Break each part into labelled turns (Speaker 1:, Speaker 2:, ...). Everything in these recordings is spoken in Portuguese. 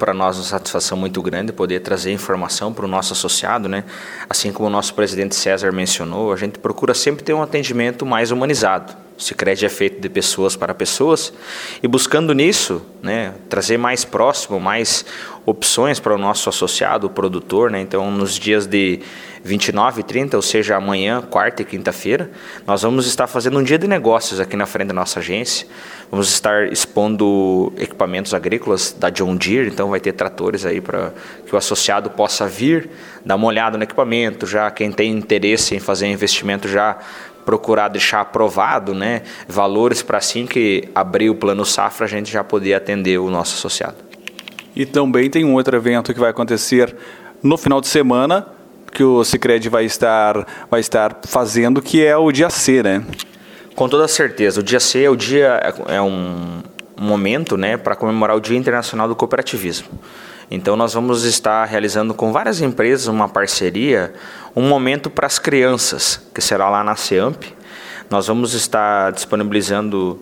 Speaker 1: para nós uma satisfação muito grande poder trazer informação para o nosso associado, né? Assim como o nosso presidente César mencionou, a gente procura sempre ter um atendimento mais humanizado. O Sicredi é feito de pessoas para pessoas e buscando nisso, né, trazer mais próximo, mais opções para o nosso associado, o produtor, né? Então, nos dias de 29 e 30, ou seja, amanhã, quarta e quinta-feira, nós vamos estar fazendo um dia de negócios aqui na frente da nossa agência. Vamos estar expondo equipamentos agrícolas da John Deere, então vai ter tratores aí para que o associado possa vir, dar uma olhada no equipamento, já quem tem interesse em fazer investimento já procurar deixar aprovado, né, valores para assim que abrir o plano safra a gente já poder atender o nosso associado.
Speaker 2: E também tem um outro evento que vai acontecer no final de semana que o Sicredi vai estar fazendo, que é o Dia C, né? Com toda certeza, o Dia C
Speaker 1: é um momento, né, para comemorar o Dia Internacional do Cooperativismo. Então nós vamos estar realizando com várias empresas uma parceria, um momento para as crianças, que será lá na CEAMP. Nós vamos estar disponibilizando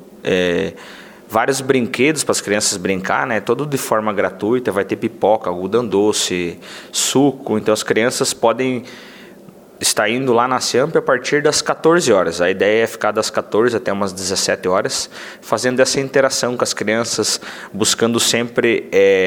Speaker 1: vários brinquedos para as crianças brincar, né? Todo de forma gratuita, vai ter pipoca, algodão doce, suco. Então as crianças podem estar indo lá na CEAMP a partir das 14 horas. A ideia é ficar das 14 até umas 17 horas, fazendo essa interação com as crianças, buscando sempre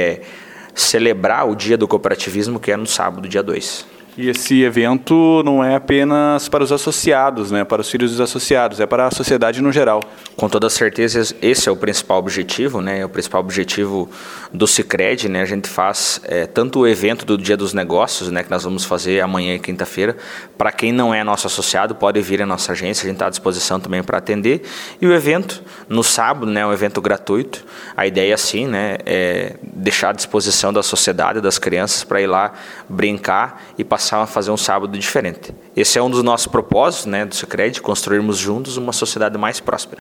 Speaker 1: celebrar o Dia do Cooperativismo, que é no sábado, dia 2.
Speaker 2: E esse evento não é apenas para os associados, né, para os filhos dos associados, é para a sociedade no geral.
Speaker 1: Com toda certeza, esse é o principal objetivo, né, o principal objetivo do Sicredi, né, a gente faz tanto o evento do Dia dos Negócios, né, que nós vamos fazer amanhã e quinta-feira, para quem não é nosso associado, pode vir à nossa agência, a gente está à disposição também para atender, e o evento no sábado, né, um evento gratuito, a ideia sim, né, é deixar à disposição da sociedade, das crianças, para ir lá brincar e passar a fazer um sábado diferente. Esse é um dos nossos propósitos, né, do Sicredi, construirmos juntos uma sociedade mais próspera.